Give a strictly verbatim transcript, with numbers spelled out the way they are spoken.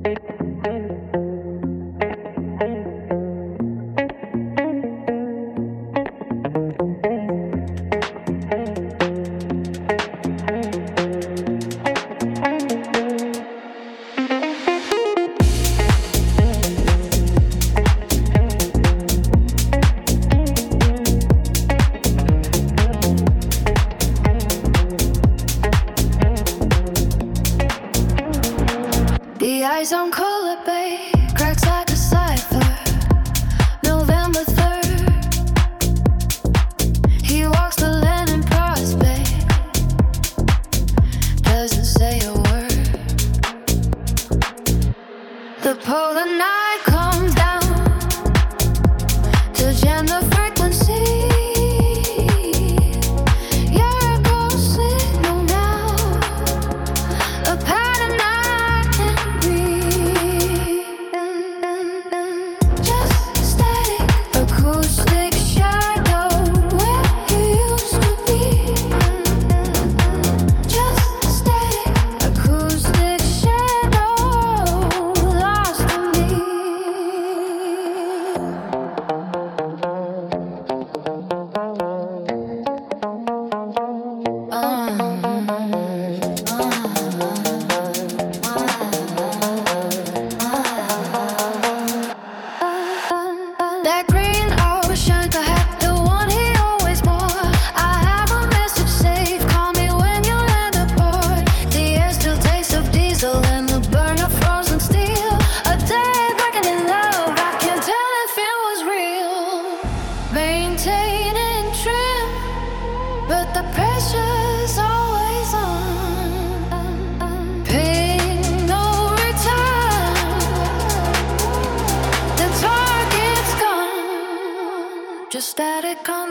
Eyes on color, babe, cracks like a cipher. November third, he walks the land in prospect, doesn't say a word. The polar night comes down to jam the frequency. You're a ghost signal now, a pattern I can read. Just static, acoustic shadow where you used to be. Just static, acoustic shadow lost in me. That green ocean hat, the one he always wore. I have a message saved, call me when you land aboard. The air still tastes of diesel and the burn of frozen steel. A day breaking in love, I can tell if it was real. Maintaining trim, but the pressure's always on. Paying no return, the target's gone. Just static on